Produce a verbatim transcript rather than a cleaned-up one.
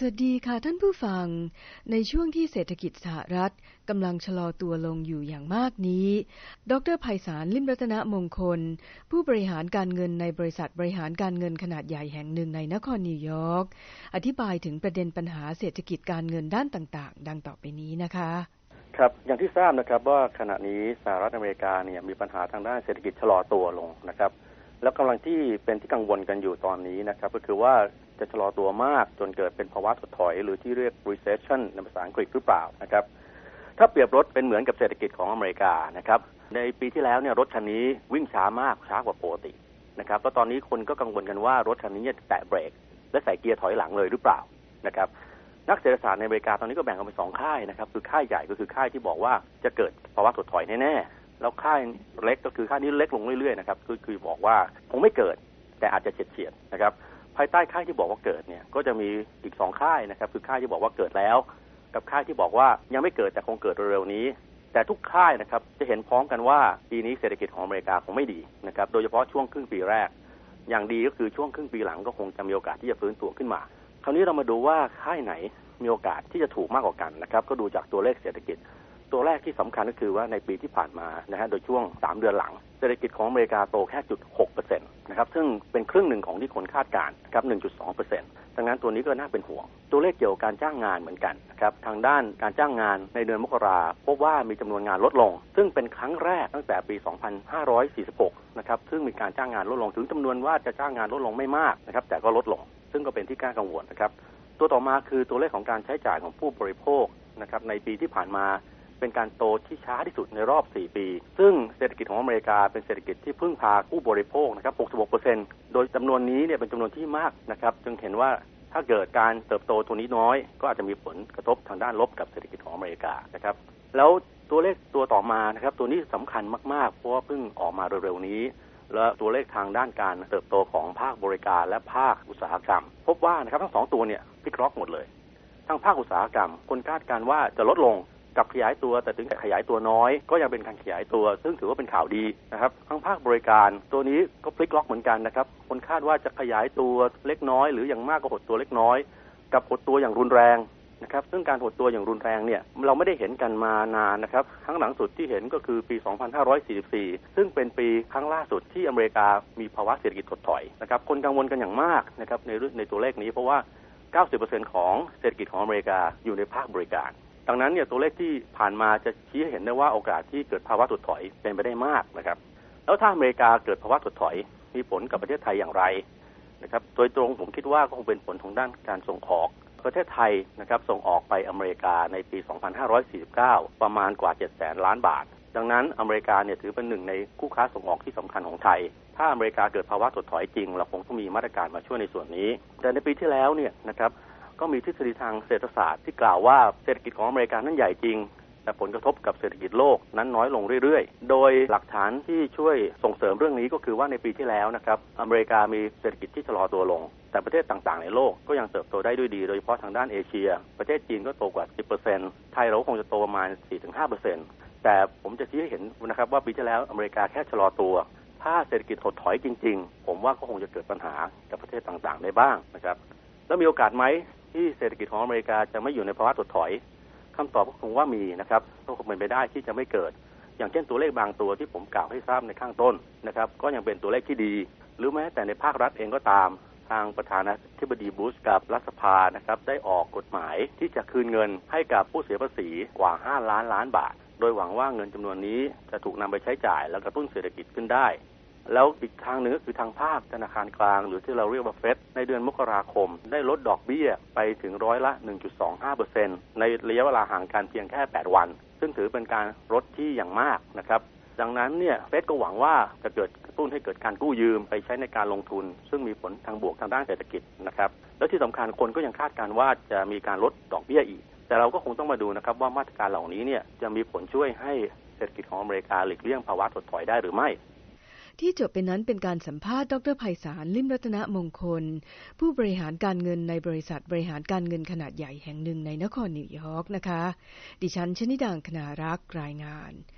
สวัสดีค่ะท่านผู้ฟังในช่วงที่เศรษฐกิจสหรัฐกำลังชะลอตัวลงอยู่อย่างมากนี้ดรไพศาล ลิ่มรัตนมงคลผู้บริหารการเงินในบริษัทบริหารการเงินขนาดใหญ่แห่งหนึ่งในนครนิวยอร์กอธิบายถึงประเด็นปัญหาเศรษฐกิจการเงินด้านต่างๆดังต่อไปนี้นะคะครับอย่างที่ทราบนะครับว่าขณะนี้สหรัฐอเมริกาเนี่ยมีปัญหาทางด้านเศรษฐกิจชะลอตัวลงนะครับแล้วกำลังที่เป็นที่กังวลกันอยู่ตอนนี้นะครับก็คือว่าจะชะลอตัวมากจนเกิดเป็นภาวะถดถอยหรือที่เรียก recession ในภาษาอังกฤษหรือเปล่านะครับถ้าเปรียบรถเป็นเหมือนกับเศรษฐกิจของอเมริกานะครับในปีที่แล้วเนี่ยรถคันนี้วิ่งช้ามากช้ากว่าปกตินะครับแล้วตอนนี้คนก็กังวลกันว่ารถคันนี้จะแตะเบรกและใส่เกียร์ถอยหลังเลยหรือเปล่านะครับนักเศรษฐศาสตร์ในอเมริกาตอนนี้ก็แบ่งออกเป็นสองค่ายนะครับคือค่ายใหญ่ก็คือค่ายที่บอกว่าจะเกิดภาวะถดถอยแน่ๆแล้วค่ายเล็กก็คือค่ายนี้เล็กลงเรื่อยๆนะครับคือคือบอกว่าคงไม่เกิดแต่อาจจะเฉียดๆนะครับภายใต้ค่ายที่บอกว่าเกิดเนี่ยก็จะมีอีกสองค่ายนะครับคือค่ายที่บอกว่าเกิดแล้วกับค่ายที่บอกว่ายังไม่เกิดแต่คงเกิดเร็วๆนี้แต่ทุกค่ายนะครับจะเห็นพร้อมกันว่าปีนี้เศรษฐกิจของอเมริกาคงไม่ดีนะครับโดยเฉพาะช่วงครึ่งปีแรกอย่างดีก็คือช่วงครึ่งปีหลังก็คงจะมีโอกาสที่จะฟื้นตัวขึ้นมาคราวนี้เรามาดูว่าค่ายไหนมีโอกาสที่จะถูกมากกว่ากันนะครับก็ดูจากตัวเลขเศรษฐกิจตัวแรกที่สำคัญก็คือว่าในปีที่ผ่านมานะฮะโดยช่วงสามเดือนหลังเศรษฐกิจของอเมริกาโตแค่ จุดหกเปอร์เซ็นต์ นะครับซึ่งเป็นครึ่งหนึ่งของที่คนคาดการณ์ครับ หนึ่งจุดสองเปอร์เซ็นต์ ดังนั้นตัวนี้ก็น่าเป็นห่วงตัวเลขเกี่ยวกับการจ้างงานเหมือนกันนะครับทางด้านการจ้างงานในเดือนมกราพบว่ามีจำนวนงานลดลงซึ่งเป็นครั้งแรกตั้งแต่ปี สองพันห้าร้อยสี่สิบหก นะครับซึ่งมีการจ้างงานลดลงถึงจำนวนว่าจะจ้างงานลดลงไม่มากนะครับแต่ก็ลดลงซึ่งก็เป็นที่น่ากังวลนะครับตัวต่อมาคือตัวเลขของการใช้จ่ายของผู้บริโภคนะครับในปีที่ผ่านมาเป็นการโตที่ช้าที่สุดในรอบสี่ปีซึ่งเศรษฐกิจของอเมริกาเป็นเศรษฐกิจที่พึ่งพาผู้บริโภคนะครับ หกสิบหกเปอร์เซ็นต์ โดยจำนวนนี้เนี่ยเป็นจำนวนที่มากนะครับจึงเห็นว่าถ้าเกิดการเติบโตตัวนี้น้อยก็อาจจะมีผลกระทบทางด้านลบกับเศรษฐกิจของอเมริกานะครับแล้วตัวเลขตัวต่อมานะครับตัวนี้สำคัญมากๆเพราะว่าเพิ่งออกมาเร็วๆนี้และตัวเลขทางด้านการเติบโตของภาคบริการและภาคอุตสาหกรรมพบว่านะครับทั้งสองตัวเนี่ยพลิกล็อกหมดเลยทั้งภาคอุตสาหกรรมคนคาดการณ์ว่าจะลดลงกับขยายตัวแต่ถึงขยายตัวน้อยก็ยังเป็นการขยายตัวซึ่งถือว่าเป็นข่าวดีนะครับทั้งภาคบริการตัวนี้ก็พลิกล็อกเหมือนกันนะครับคนคาดว่าจะขยายตัวเล็กน้อยหรืออย่างมากก็หดตัวเล็กน้อยกับหดตัวอย่างรุนแรงนะครับซึ่งการหดตัวอย่างรุนแรงเนี่ยเราไม่ได้เห็นกันมานานนะครับครั้งหลังสุดที่เห็นก็คือปี สองพันห้าร้อยสี่สิบสี่ ซึ่งเป็นปีครั้งล่าสุดที่อเมริกามีภาวะเศรษฐกิจถดถอยนะครับคนกังวลกันอย่างมากนะครับในในตัวเลขนี้เพราะว่า เก้าสิบเปอร์เซ็นต์ ของเศรษฐกิจของอเมริกาอยู่ในภาคบริการดังนั้นเนี่ยตัวเลขที่ผ่านมาจะชี้ให้เห็นได้ว่าโอกาสที่เกิดภาวะถดถอยเป็นไปได้มากนะครับแล้วถ้าอเมริกาเกิดภาวะถดถอยมีผลกับประเทศไทยอย่างไรนะครับโดยตรงผมคิดว่าก็คงเป็นผลทางด้านการส่งออกประเทศไทยนะครับส่งออกไปอเมริกาในปี สองพันห้าร้อยสี่สิบเก้า ประมาณกว่า เจ็ดแสนล้านบาทดังนั้นอเมริกาเนี่ยถือเป็นหนึ่งในคู่ค้าส่งออกที่สำคัญของไทยถ้าอเมริกาเกิดภาวะถดถอยจริงเราคงต้องมีมาตรการมาช่วยในส่วนนี้แต่ในปีที่แล้วเนี่ยนะครับก็มีทฤษฎีทางเศรษฐศาสตร์ที่กล่าวว่าเศรษฐกิจของอเมริกานั้นใหญ่จริงแต่ผลกระทบกับเศรษฐกิจโลกนั้นน้อยลงเรื่อยๆโดยหลักฐานที่ช่วยส่งเสริมเรื่องนี้ก็คือว่าในปีที่แล้วนะครับอเมริกามีเศรษฐกิจที่ชะลอตัวลงแต่ประเทศต่างๆในโลกก็ยังเติบโตได้ด้วยดีโดยเฉพาะทางด้านเอเชียประเทศจีนก็โตกว่า สิบเปอร์เซ็นต์ ไทยเราคงจะโตประมาณ สี่ถึงห้าเปอร์เซ็นต์ แต่ผมจะชี้ให้เห็นนะครับว่าปีที่แล้วอเมริกาแค่ชะลอตัวถ้าเศรษฐกิจถดถอยจริงๆผมว่าก็คงจะเกิดปัญหากับประเทศต่างๆได้บ้างนะครับแล้วมีโอกาสไหมที่เศรษฐกิจของอเมริกาจะไม่อยู่ในภาวะถดถอยคำตอบก็คงว่ามีนะครับก็คงเป็นไปได้ที่จะไม่เกิดอย่างเช่นตัวเลขบางตัวที่ผมกล่าวให้ทราบในข้างต้นนะครับก็ยังเป็นตัวเลขที่ดีหรือแม้แต่ในภาครัฐเองก็ตามทางประธานาธิบดีบุชกับรัฐสภานะครับได้ออกกฎหมายที่จะคืนเงินให้กับผู้เสียภาษีกว่าห้าล้านล้านบาทโดยหวังว่าเงินจำนวนนี้จะถูกนำไปใช้จ่ายและกระตุ้นเศรษฐกิจขึ้นได้แล้วอีกทางหนึ่งก็คือทางภาคธนาคารกลางหรือที่เราเรียกว่าเฟดในเดือนมกราคมได้ลดดอกเบี้ยไปถึงร้อยละ หนึ่งจุดสองห้าเปอร์เซ็นต์ ในระยะเวลาห่างกันเพียงแค่แปดวันซึ่งถือเป็นการลดที่อย่างมากนะครับดังนั้นเนี่ยเฟดก็หวังว่าจะเกิดกระตุ้นให้เกิดการกู้ยืมไปใช้ในการลงทุนซึ่งมีผลทางบวกทางด้านเศรษฐกิจนะครับแล้วที่สำคัญคนก็ยังคาดการณ์ว่าจะมีการลดดอกเบี้ยอีกแต่เราก็คงต้องมาดูนะครับว่ามาตรการเหล่านี้เนี่ยจะมีผลช่วยให้เศรษฐกิจของอเมริกาหลีกเลี่ยงภาวะถดถอยได้หรือไม่ที่จบไปนั้นเป็นการสัมภาษณ์ดรไพศาล ลิ่มรัตนมงคลผู้บริหารการเงินในบริษัทบริหารการเงินขนาดใหญ่แห่งหนึ่งในนครนิวยอร์กนะคะดิฉันชนิดา คณารักษ์รายงาน